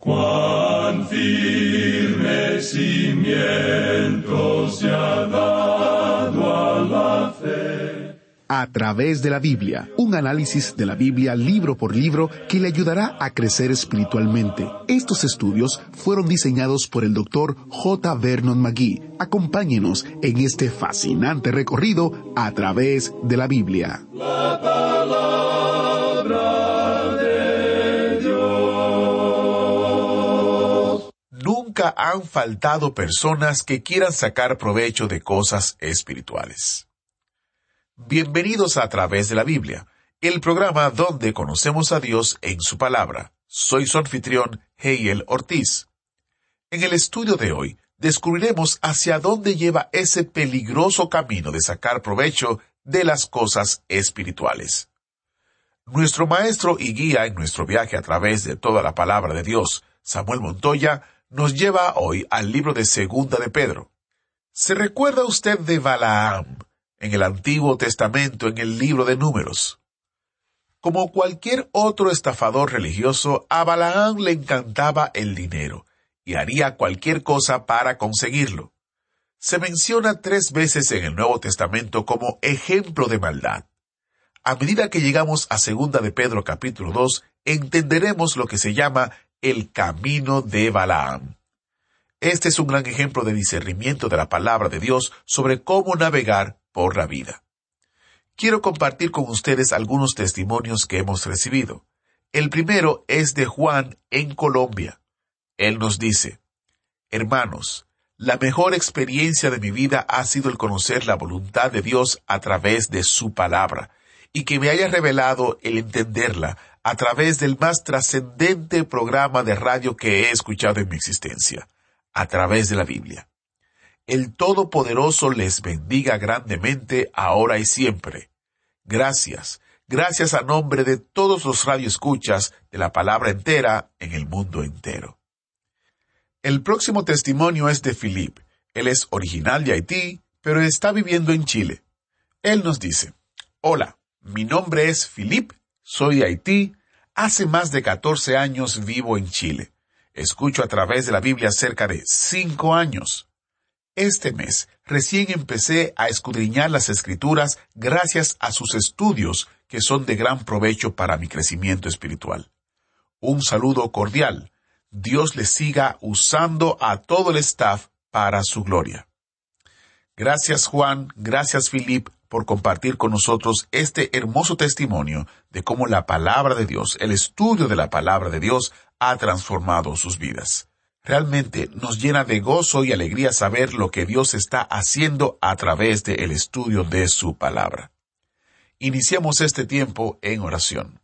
Cuán firme cimiento se ha dado a la fe. A través de la Biblia, un análisis de la Biblia libro por libro que le ayudará a crecer espiritualmente. Estos estudios fueron diseñados por el Dr. J. Vernon McGee. Acompáñenos en este fascinante recorrido a través de la Biblia. La palabra de Dios. Nunca han faltado personas que quieran sacar provecho de cosas espirituales. Bienvenidos a Través de la Biblia, el programa donde conocemos a Dios en su palabra. Soy su anfitrión, Heiel Ortiz. En el estudio de hoy, descubriremos hacia dónde lleva ese peligroso camino de sacar provecho de las cosas espirituales. Nuestro maestro y guía en nuestro viaje a través de toda la palabra de Dios, Samuel Montoya, nos lleva hoy al libro de Segunda de Pedro. ¿Se recuerda usted de Balaam en el Antiguo Testamento, en el libro de Números? Como cualquier otro estafador religioso, a Balaam le encantaba el dinero y haría cualquier cosa para conseguirlo. Se menciona 3 veces en el Nuevo Testamento como ejemplo de maldad. A medida que llegamos a Segunda de Pedro capítulo 2, entenderemos lo que se llama el camino de Balaam. Este es un gran ejemplo de discernimiento de la palabra de Dios sobre cómo navegar por la vida. Quiero compartir con ustedes algunos testimonios que hemos recibido. El primero es de Juan en Colombia. Él nos dice: hermanos, la mejor experiencia de mi vida ha sido el conocer la voluntad de Dios a través de su palabra, y que me haya revelado el entenderla a través del más trascendente programa de radio que he escuchado en mi existencia, a través de la Biblia. El Todopoderoso les bendiga grandemente ahora y siempre. Gracias, gracias a nombre de todos los radioescuchas de la palabra entera en el mundo entero. El próximo testimonio es de Philip. Él es original de Haití, pero está viviendo en Chile. Él nos dice: hola, mi nombre es Philip, soy de Haití, hace más de 14 años vivo en Chile. Escucho a través de la Biblia cerca de 5 años. Este mes recién empecé a escudriñar las Escrituras gracias a sus estudios, que son de gran provecho para mi crecimiento espiritual. Un saludo cordial. Dios les siga usando a todo el staff para su gloria. Gracias, Juan, gracias, Philip, por compartir con nosotros este hermoso testimonio de cómo la palabra de Dios, el estudio de la palabra de Dios, ha transformado sus vidas. Realmente nos llena de gozo y alegría saber lo que Dios está haciendo a través del estudio de su palabra. Iniciamos este tiempo en oración.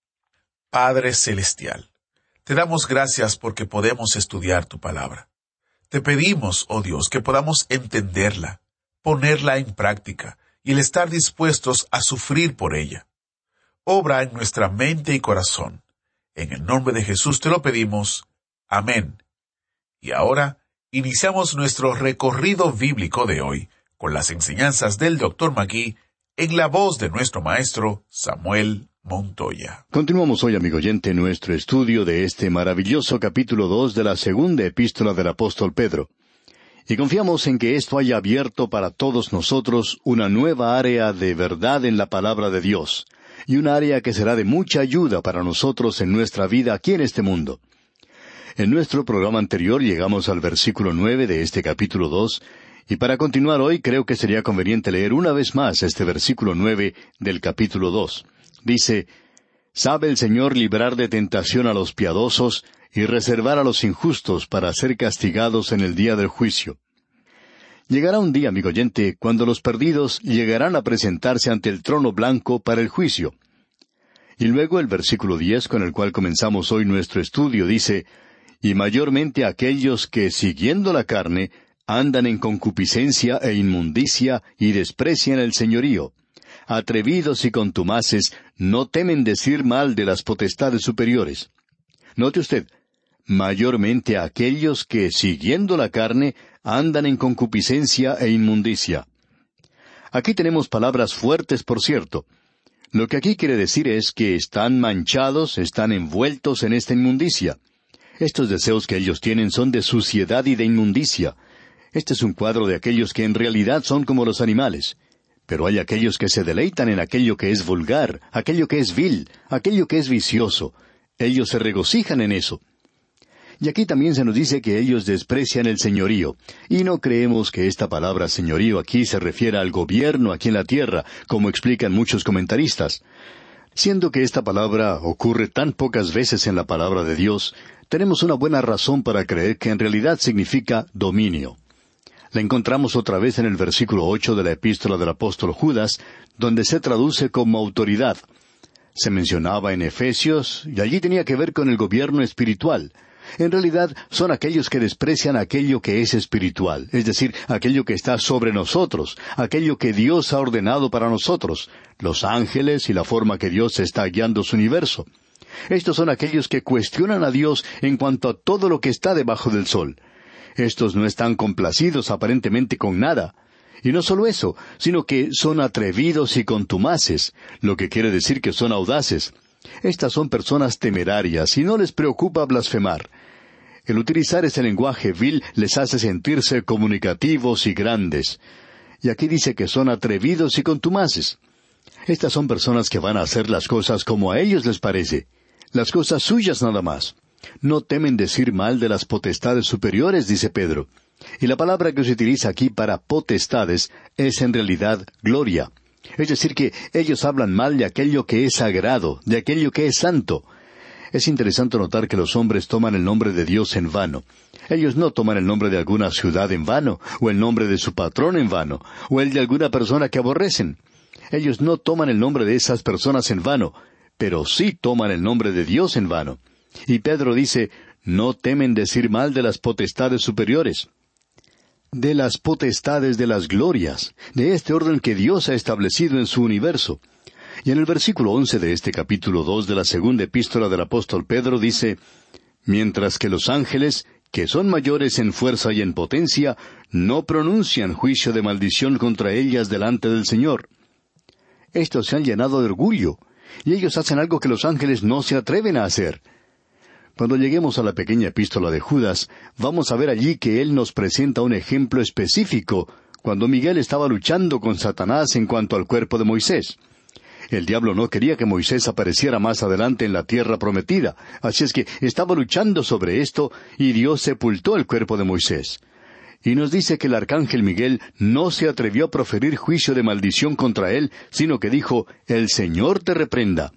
Padre Celestial, te damos gracias porque podemos estudiar tu palabra. Te pedimos, oh Dios, que podamos entenderla, ponerla en práctica y el estar dispuestos a sufrir por ella. Obra en nuestra mente y corazón. En el nombre de Jesús te lo pedimos. Amén. Y ahora, iniciamos nuestro recorrido bíblico de hoy con las enseñanzas del Dr. McGee en la voz de nuestro maestro Samuel Montoya. Continuamos hoy, amigo oyente, nuestro estudio de este maravilloso capítulo 2 de la segunda epístola del apóstol Pedro. Y confiamos en que esto haya abierto para todos nosotros una nueva área de verdad en la palabra de Dios, y un área que será de mucha ayuda para nosotros en nuestra vida aquí en este mundo. En nuestro programa anterior llegamos al versículo 9 de este capítulo 2, y para continuar hoy creo que sería conveniente leer una vez más este versículo 9 del capítulo 2. Dice: «Sabe el Señor librar de tentación a los piadosos y reservar a los injustos para ser castigados en el día del juicio». Llegará un día, amigo oyente, cuando los perdidos llegarán a presentarse ante el trono blanco para el juicio. Y luego el versículo 10, con el cual comenzamos hoy nuestro estudio, dice: «Y mayormente aquellos que, siguiendo la carne, andan en concupiscencia e inmundicia y desprecian el señorío. Atrevidos y contumaces, no temen decir mal de las potestades superiores». Note usted, mayormente aquellos que, siguiendo la carne, andan en concupiscencia e inmundicia. Aquí tenemos palabras fuertes, por cierto. Lo que aquí quiere decir es que están manchados, están envueltos en esta inmundicia. Estos deseos que ellos tienen son de suciedad y de inmundicia. Este es un cuadro de aquellos que en realidad son como los animales. Pero hay aquellos que se deleitan en aquello que es vulgar, aquello que es vil, aquello que es vicioso. Ellos se regocijan en eso. Y aquí también se nos dice que ellos desprecian el señorío. Y no creemos que esta palabra señorío aquí se refiera al gobierno aquí en la tierra, como explican muchos comentaristas. Siendo que esta palabra ocurre tan pocas veces en la palabra de Dios, tenemos una buena razón para creer que en realidad significa dominio. La encontramos otra vez en el versículo 8 de la epístola del apóstol Judas, donde se traduce como autoridad. Se mencionaba en Efesios, y allí tenía que ver con el gobierno espiritual. En realidad, son aquellos que desprecian aquello que es espiritual, es decir, aquello que está sobre nosotros, aquello que Dios ha ordenado para nosotros, los ángeles y la forma que Dios está guiando su universo. Estos son aquellos que cuestionan a Dios en cuanto a todo lo que está debajo del sol. Estos no están complacidos aparentemente con nada. Y no solo eso, sino que son atrevidos y contumaces, lo que quiere decir que son audaces. Estas son personas temerarias y no les preocupa blasfemar. El utilizar ese lenguaje vil les hace sentirse comunicativos y grandes. Y aquí dice que son atrevidos y contumaces. Estas son personas que van a hacer las cosas como a ellos les parece, las cosas suyas nada más. No temen decir mal de las potestades superiores, dice Pedro. Y la palabra que se utiliza aquí para potestades es en realidad gloria. Es decir, que ellos hablan mal de aquello que es sagrado, de aquello que es santo. Es interesante notar que los hombres toman el nombre de Dios en vano. Ellos no toman el nombre de alguna ciudad en vano, o el nombre de su patrón en vano, o el de alguna persona que aborrecen. Ellos no toman el nombre de esas personas en vano, pero sí toman el nombre de Dios en vano. Y Pedro dice, no temen decir mal de las potestades superiores. De las potestades de las glorias, de este orden que Dios ha establecido en su universo. Y en el versículo 11 de este capítulo 2 de la segunda epístola del apóstol Pedro dice, mientras que los ángeles, que son mayores en fuerza y en potencia, no pronuncian juicio de maldición contra ellas delante del Señor. Estos se han llenado de orgullo, y ellos hacen algo que los ángeles no se atreven a hacer. Cuando lleguemos a la pequeña epístola de Judas, vamos a ver allí que él nos presenta un ejemplo específico cuando Miguel estaba luchando con Satanás en cuanto al cuerpo de Moisés. El diablo no quería que Moisés apareciera más adelante en la tierra prometida, así es que estaba luchando sobre esto y Dios sepultó el cuerpo de Moisés. Y nos dice que el arcángel Miguel no se atrevió a proferir juicio de maldición contra él, sino que dijo, «El Señor te reprenda».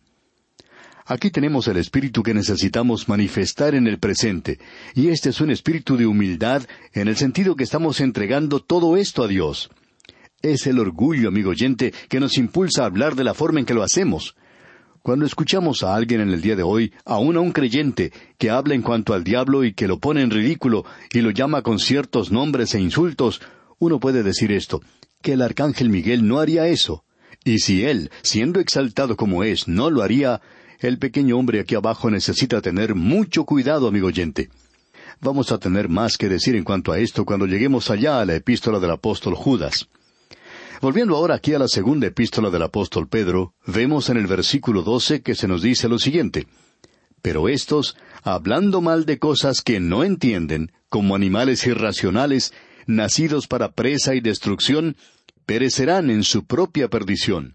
Aquí tenemos el espíritu que necesitamos manifestar en el presente, y este es un espíritu de humildad en el sentido que estamos entregando todo esto a Dios. Es el orgullo, amigo oyente, que nos impulsa a hablar de la forma en que lo hacemos. Cuando escuchamos a alguien en el día de hoy, aún a un creyente, que habla en cuanto al diablo y que lo pone en ridículo y lo llama con ciertos nombres e insultos, uno puede decir esto, que el arcángel Miguel no haría eso. Y si él, siendo exaltado como es, no lo haría, el pequeño hombre aquí abajo necesita tener mucho cuidado, amigo oyente. Vamos a tener más que decir en cuanto a esto cuando lleguemos allá a la epístola del apóstol Judas. Volviendo ahora aquí a la segunda epístola del apóstol Pedro, vemos en el versículo 12 que se nos dice lo siguiente, «Pero estos, hablando mal de cosas que no entienden, como animales irracionales, nacidos para presa y destrucción, perecerán en su propia perdición».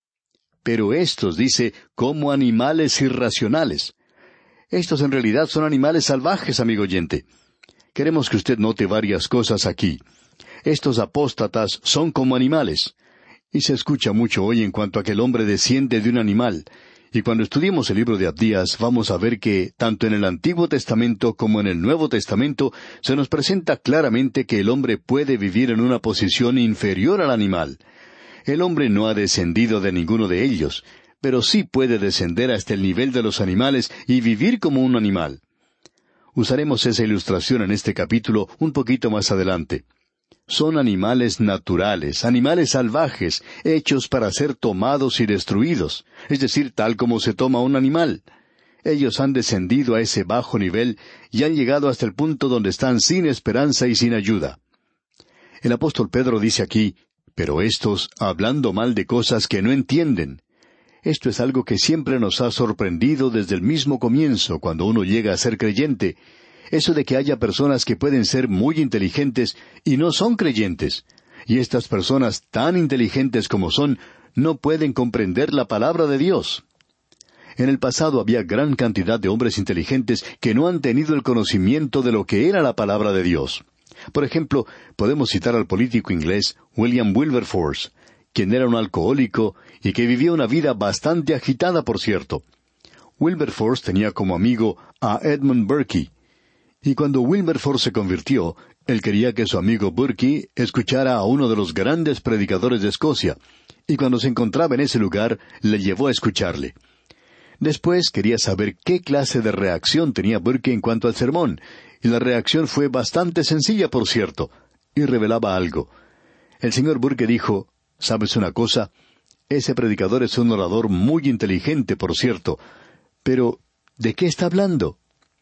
Pero estos, dice, como animales irracionales. Estos en realidad son animales salvajes, amigo oyente. Queremos que usted note varias cosas aquí. Estos apóstatas son como animales. Y se escucha mucho hoy en cuanto a que el hombre desciende de un animal. Y cuando estudiemos el libro de Abdías, vamos a ver que, tanto en el Antiguo Testamento como en el Nuevo Testamento, se nos presenta claramente que el hombre puede vivir en una posición inferior al animal. El hombre no ha descendido de ninguno de ellos, pero sí puede descender hasta el nivel de los animales y vivir como un animal. Usaremos esa ilustración en este capítulo un poquito más adelante. Son animales naturales, animales salvajes, hechos para ser tomados y destruidos, es decir, tal como se toma un animal. Ellos han descendido a ese bajo nivel y han llegado hasta el punto donde están sin esperanza y sin ayuda. El apóstol Pedro dice aquí, «Pero estos, hablando mal de cosas que no entienden». Esto es algo que siempre nos ha sorprendido desde el mismo comienzo, cuando uno llega a ser creyente, eso de que haya personas que pueden ser muy inteligentes y no son creyentes. Y estas personas, tan inteligentes como son, no pueden comprender la palabra de Dios. En el pasado había gran cantidad de hombres inteligentes que no han tenido el conocimiento de lo que era la palabra de Dios. Por ejemplo, podemos citar al político inglés William Wilberforce, quien era un alcohólico y que vivía una vida bastante agitada, por cierto. Wilberforce tenía como amigo a Edmund Burke, y cuando Wilberforce se convirtió, él quería que su amigo Burke escuchara a uno de los grandes predicadores de Escocia, y cuando se encontraba en ese lugar, le llevó a escucharle. Después quería saber qué clase de reacción tenía Burke en cuanto al sermón, y la reacción fue bastante sencilla, por cierto, y revelaba algo. El señor Burke dijo, ¿sabes una cosa? Ese predicador es un orador muy inteligente, por cierto, pero ¿de qué está hablando?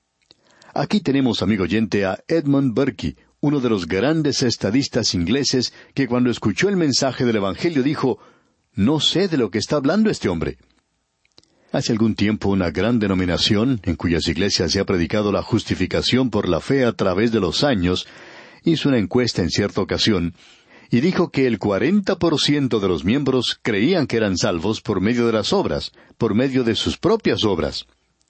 Aquí tenemos, amigo oyente, a Edmund Burke, uno de los grandes estadistas ingleses, que cuando escuchó el mensaje del Evangelio dijo, no sé de lo que está hablando este hombre. Hace algún tiempo una gran denominación, en cuyas iglesias se ha predicado la justificación por la fe a través de los años, hizo una encuesta en cierta ocasión, y dijo que el 40% de los miembros creían que eran salvos por medio de las obras, por medio de sus propias obras.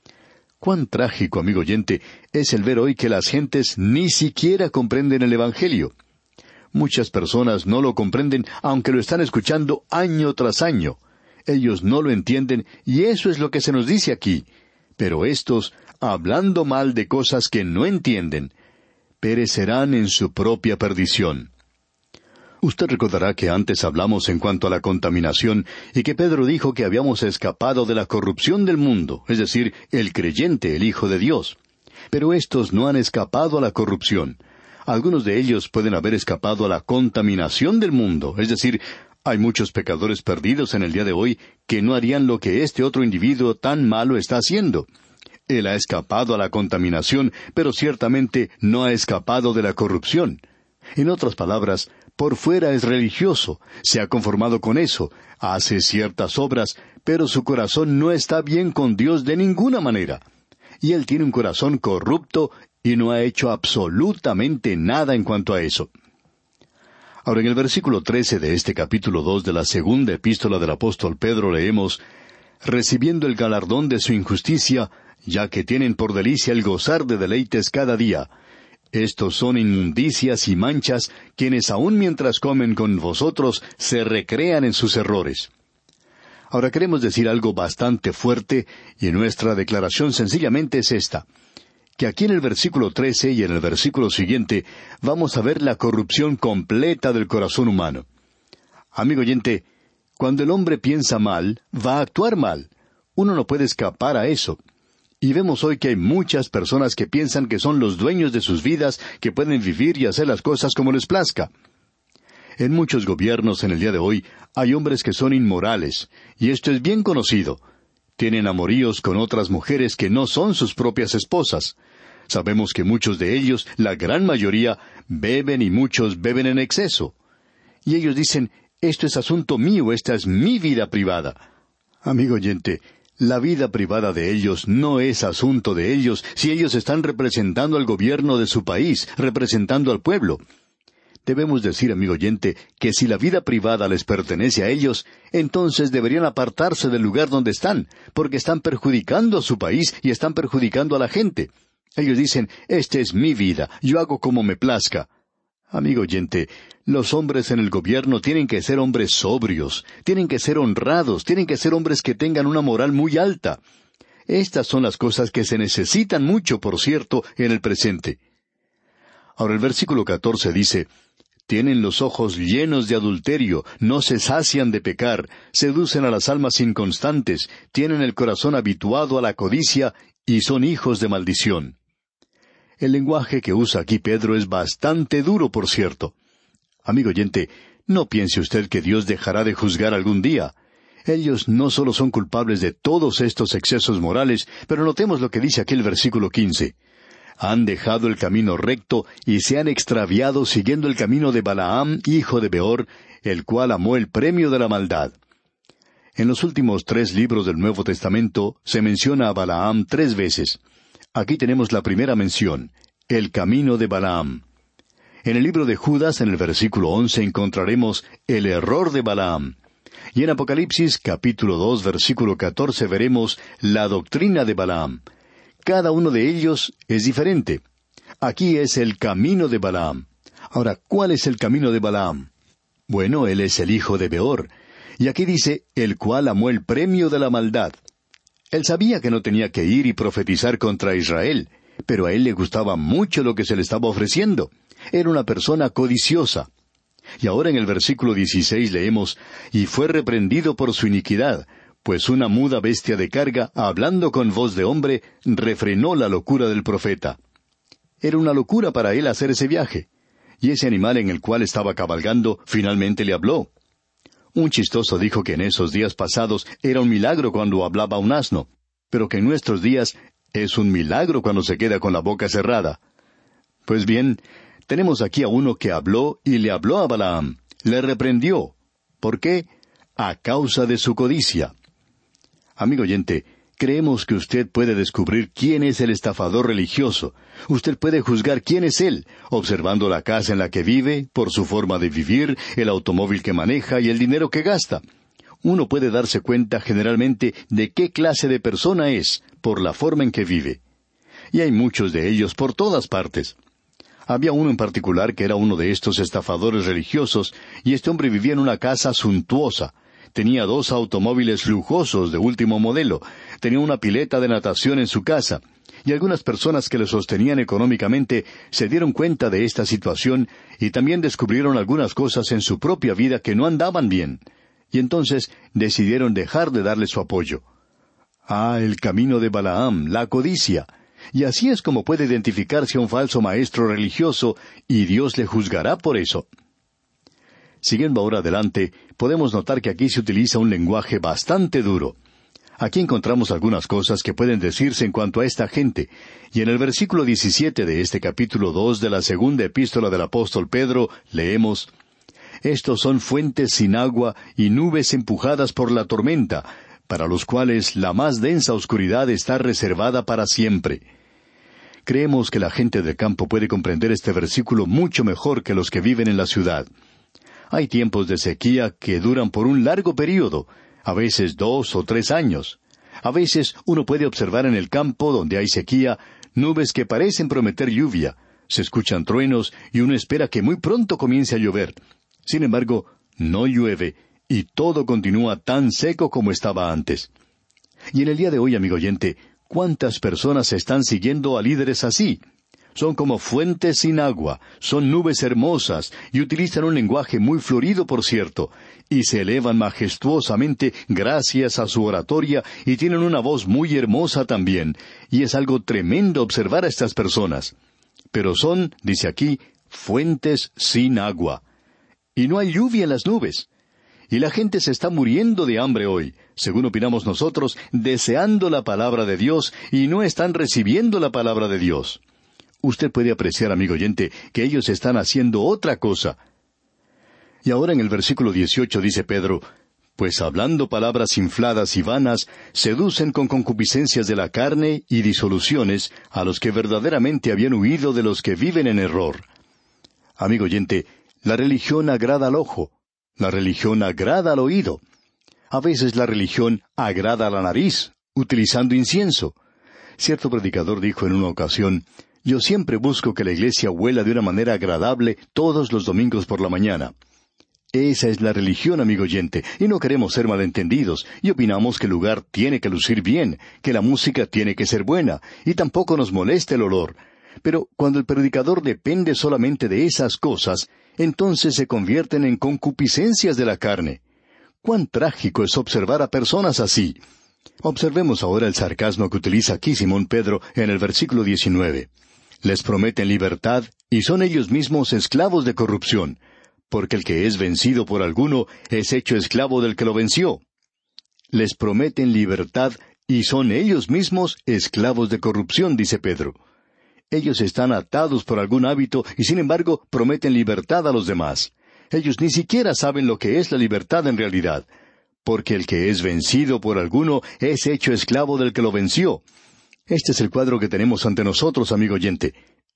Cuán trágico, amigo oyente, es el ver hoy que las gentes ni siquiera comprenden el Evangelio. Muchas personas no lo comprenden, aunque lo están escuchando año tras año. Ellos no lo entienden, y eso es lo que se nos dice aquí. Pero estos, hablando mal de cosas que no entienden, perecerán en su propia perdición. Usted recordará que antes hablamos en cuanto a la contaminación, y que Pedro dijo que habíamos escapado de la corrupción del mundo, es decir, el creyente, el Hijo de Dios. Pero estos no han escapado a la corrupción. Algunos de ellos pueden haber escapado a la contaminación del mundo, es decir, hay muchos pecadores perdidos en el día de hoy que no harían lo que este otro individuo tan malo está haciendo. Él ha escapado a la contaminación, pero ciertamente no ha escapado de la corrupción. En otras palabras, por fuera es religioso, se ha conformado con eso, hace ciertas obras, pero su corazón no está bien con Dios de ninguna manera. Y él tiene un corazón corrupto y no ha hecho absolutamente nada en cuanto a eso. Ahora, en el versículo 13 de este capítulo 2 de la segunda epístola del apóstol Pedro leemos, «Recibiendo el galardón de su injusticia, ya que tienen por delicia el gozar de deleites cada día. Estos son inmundicias y manchas, quienes aun mientras comen con vosotros, se recrean en sus errores». Ahora queremos decir algo bastante fuerte, y nuestra declaración sencillamente es esta, que aquí en el versículo 13 y en el versículo siguiente vamos a ver la corrupción completa del corazón humano. Amigo oyente, cuando el hombre piensa mal, va a actuar mal. Uno no puede escapar a eso. Y vemos hoy que hay muchas personas que piensan que son los dueños de sus vidas, que pueden vivir y hacer las cosas como les plazca. En muchos gobiernos en el día de hoy hay hombres que son inmorales, y esto es bien conocido. Tienen amoríos con otras mujeres que no son sus propias esposas. Sabemos que muchos de ellos, la gran mayoría, beben y muchos beben en exceso. Y ellos dicen, esto es asunto mío, esta es mi vida privada. Amigo oyente, la vida privada de ellos no es asunto de ellos si ellos están representando al gobierno de su país, representando al pueblo. Debemos decir, amigo oyente, que si la vida privada les pertenece a ellos, entonces deberían apartarse del lugar donde están, porque están perjudicando a su país y están perjudicando a la gente. Ellos dicen, esta es mi vida, yo hago como me plazca. Amigo oyente, los hombres en el gobierno tienen que ser hombres sobrios, tienen que ser honrados, tienen que ser hombres que tengan una moral muy alta. Estas son las cosas que se necesitan mucho, por cierto, en el presente. Ahora el versículo 14 dice, «Tienen los ojos llenos de adulterio, no se sacian de pecar, seducen a las almas inconstantes, tienen el corazón habituado a la codicia y son hijos de maldición». El lenguaje que usa aquí Pedro es bastante duro, por cierto. Amigo oyente, no piense usted que Dios dejará de juzgar algún día. Ellos no solo son culpables de todos estos excesos morales, pero notemos lo que dice aquí el versículo 15. Han dejado el camino recto y se han extraviado siguiendo el camino de Balaam, hijo de Beor, el cual amó el premio de la maldad. En los últimos 3 libros del Nuevo Testamento se menciona a Balaam 3 veces. Aquí tenemos la primera mención, el camino de Balaam. En el libro de Judas, en el versículo 11, encontraremos el error de Balaam. Y en Apocalipsis, capítulo 2, versículo 14, veremos la doctrina de Balaam. Cada uno de ellos es diferente. Aquí es el camino de Balaam. Ahora, ¿cuál es el camino de Balaam? Bueno, él es el hijo de Beor. Y aquí dice, el cual amó el premio de la maldad. Él sabía que no tenía que ir y profetizar contra Israel, pero a él le gustaba mucho lo que se le estaba ofreciendo. Era una persona codiciosa. Y ahora en el versículo 16 leemos, y fue reprendido por su iniquidad, pues una muda bestia de carga, hablando con voz de hombre, refrenó la locura del profeta. Era una locura para él hacer ese viaje. Y ese animal en el cual estaba cabalgando finalmente le habló. Un chistoso dijo que en esos días pasados era un milagro cuando hablaba un asno, pero que en nuestros días es un milagro cuando se queda con la boca cerrada. Pues bien, tenemos aquí a uno que habló y le habló a Balaam, le reprendió. ¿Por qué? A causa de su codicia. Amigo oyente, creemos que usted puede descubrir quién es el estafador religioso. Usted puede juzgar quién es él, observando la casa en la que vive, por su forma de vivir, el automóvil que maneja y el dinero que gasta. Uno puede darse cuenta generalmente de qué clase de persona es, por la forma en que vive. Y hay muchos de ellos por todas partes. Había uno en particular que era uno de estos estafadores religiosos, y este hombre vivía en una casa suntuosa. Tenía 2 automóviles lujosos de último modelo, tenía una pileta de natación en su casa, y algunas personas que le sostenían económicamente se dieron cuenta de esta situación y también descubrieron algunas cosas en su propia vida que no andaban bien, y entonces decidieron dejar de darle su apoyo. El camino de Balaam, la codicia. Y así es como puede identificarse a un falso maestro religioso, y Dios le juzgará por eso. Siguiendo ahora adelante, podemos notar que aquí se utiliza un lenguaje bastante duro. Aquí encontramos algunas cosas que pueden decirse en cuanto a esta gente, y en el versículo 17 de este capítulo 2 de la segunda epístola del apóstol Pedro, leemos, «Estos son fuentes sin agua y nubes empujadas por la tormenta, para los cuales la más densa oscuridad está reservada para siempre». Creemos que la gente del campo puede comprender este versículo mucho mejor que los que viven en la ciudad. Hay tiempos de sequía que duran por un largo período, a veces 2 o 3 años. A veces uno puede observar en el campo donde hay sequía nubes que parecen prometer lluvia, se escuchan truenos y uno espera que muy pronto comience a llover. Sin embargo, no llueve y todo continúa tan seco como estaba antes. Y en el día de hoy, amigo oyente, ¿cuántas personas están siguiendo a líderes así? Son como fuentes sin agua, son nubes hermosas, y utilizan un lenguaje muy florido, por cierto, y se elevan majestuosamente gracias a su oratoria, y tienen una voz muy hermosa también, y es algo tremendo observar a estas personas. Pero son, dice aquí, fuentes sin agua. Y no hay lluvia en las nubes. Y la gente se está muriendo de hambre hoy, según opinamos nosotros, deseando la palabra de Dios, y no están recibiendo la palabra de Dios. Usted puede apreciar, amigo oyente, que ellos están haciendo otra cosa. Y ahora en el versículo 18 dice Pedro, «Pues hablando palabras infladas y vanas, seducen con concupiscencias de la carne y disoluciones a los que verdaderamente habían huido de los que viven en error». Amigo oyente, la religión agrada al ojo, la religión agrada al oído. A veces la religión agrada a la nariz, utilizando incienso. Cierto predicador dijo en una ocasión, «Yo siempre busco que la iglesia huela de una manera agradable todos los domingos por la mañana». Esa es la religión, amigo oyente, y no queremos ser malentendidos, y opinamos que el lugar tiene que lucir bien, que la música tiene que ser buena, y tampoco nos molesta el olor. Pero cuando el predicador depende solamente de esas cosas, entonces se convierten en concupiscencias de la carne. ¡Cuán trágico es observar a personas así! Observemos ahora el sarcasmo que utiliza aquí Simón Pedro en el versículo 19. Les prometen libertad, y son ellos mismos esclavos de corrupción, porque el que es vencido por alguno es hecho esclavo del que lo venció. Les prometen libertad, y son ellos mismos esclavos de corrupción, dice Pedro. Ellos están atados por algún hábito y sin embargo prometen libertad a los demás. Ellos ni siquiera saben lo que es la libertad en realidad, porque el que es vencido por alguno es hecho esclavo del que lo venció. Este es el cuadro que tenemos ante nosotros, amigo oyente.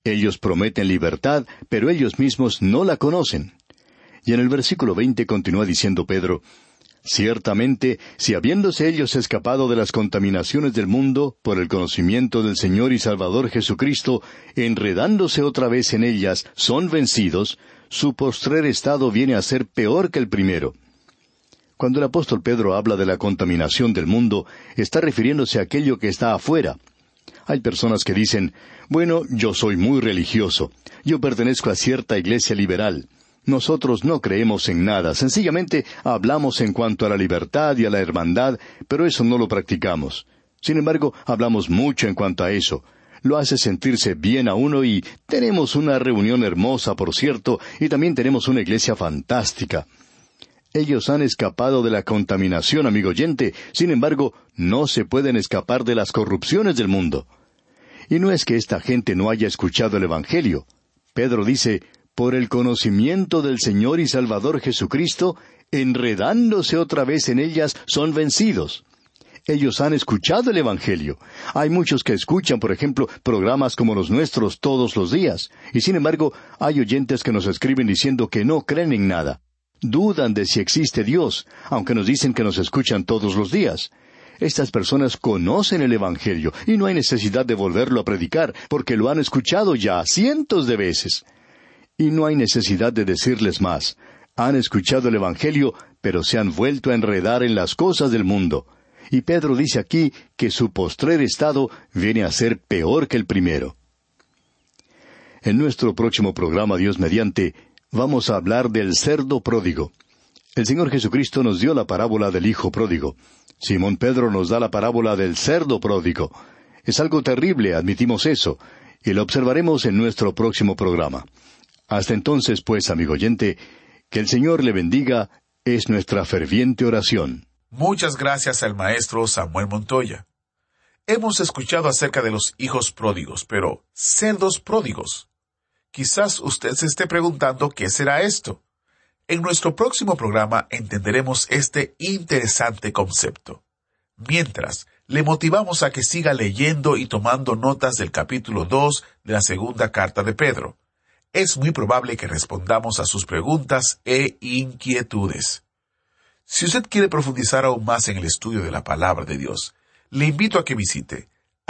Ellos prometen libertad, pero ellos mismos no la conocen. Y en el versículo 20 continúa diciendo Pedro, ciertamente, si habiéndose ellos escapado de las contaminaciones del mundo por el conocimiento del Señor y Salvador Jesucristo, enredándose otra vez en ellas, son vencidos, su postrer estado viene a ser peor que el primero. Cuando el apóstol Pedro habla de la contaminación del mundo, está refiriéndose a aquello que está afuera. Hay personas que dicen, bueno, yo soy muy religioso, yo pertenezco a cierta iglesia liberal. Nosotros no creemos en nada, sencillamente hablamos en cuanto a la libertad y a la hermandad, pero eso no lo practicamos. Sin embargo, hablamos mucho en cuanto a eso. Lo hace sentirse bien a uno y tenemos una reunión hermosa, por cierto, y también tenemos una iglesia fantástica. Ellos han escapado de la contaminación, amigo oyente, sin embargo, no se pueden escapar de las corrupciones del mundo. Y no es que esta gente no haya escuchado el Evangelio. Pedro dice, por el conocimiento del Señor y Salvador Jesucristo, enredándose otra vez en ellas, son vencidos. Ellos han escuchado el Evangelio. Hay muchos que escuchan, por ejemplo, programas como los nuestros todos los días, y sin embargo, hay oyentes que nos escriben diciendo que no creen en nada. Dudan de si existe Dios, aunque nos dicen que nos escuchan todos los días. Estas personas conocen el Evangelio, y no hay necesidad de volverlo a predicar, porque lo han escuchado ya cientos de veces. Y no hay necesidad de decirles más. Han escuchado el Evangelio, pero se han vuelto a enredar en las cosas del mundo. Y Pedro dice aquí que su postrer estado viene a ser peor que el primero. En nuestro próximo programa, Dios mediante, vamos a hablar del cerdo pródigo. El Señor Jesucristo nos dio la parábola del hijo pródigo. Simón Pedro nos da la parábola del cerdo pródigo. Es algo terrible, admitimos eso, y lo observaremos en nuestro próximo programa. Hasta entonces, pues, amigo oyente, que el Señor le bendiga, es nuestra ferviente oración. Muchas gracias al maestro Samuel Montoya. Hemos escuchado acerca de los hijos pródigos, pero cerdos pródigos. Quizás usted se esté preguntando qué será esto. En nuestro próximo programa entenderemos este interesante concepto. Mientras, le motivamos a que siga leyendo y tomando notas del capítulo 2 de la segunda carta de Pedro. Es muy probable que respondamos a sus preguntas e inquietudes. Si usted quiere profundizar aún más en el estudio de la palabra de Dios, le invito a que visite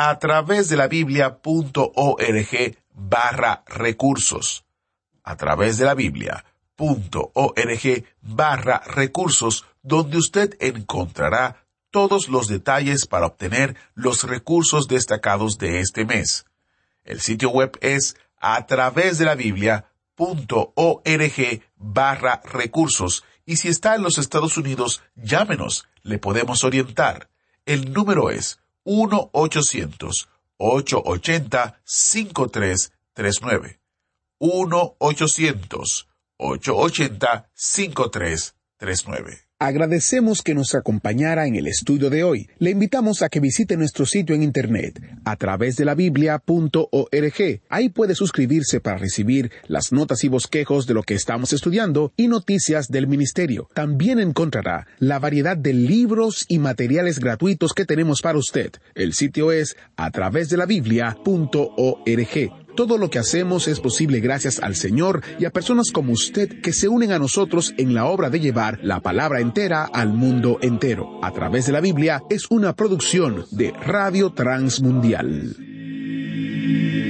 atravesdelabiblia.org/recursos. atravesdelabiblia.org/recursos, donde usted encontrará todos los detalles para obtener los recursos destacados de este mes. El sitio web es atravesdelabiblia.org/recursos, y si está en los Estados Unidos, llámenos, le podemos orientar. El número es 1-800-880-5339. 1-800-880-5339. Agradecemos que nos acompañara en el estudio de hoy. Le invitamos a que visite nuestro sitio en internet, atravesdelabiblia.org. Ahí puede suscribirse para recibir las notas y bosquejos de lo que estamos estudiando y noticias del ministerio. También encontrará la variedad de libros y materiales gratuitos que tenemos para usted. El sitio es atravesdelabiblia.org. Todo lo que hacemos es posible gracias al Señor y a personas como usted que se unen a nosotros en la obra de llevar la palabra entera al mundo entero. A través de la Biblia es una producción de Radio Transmundial.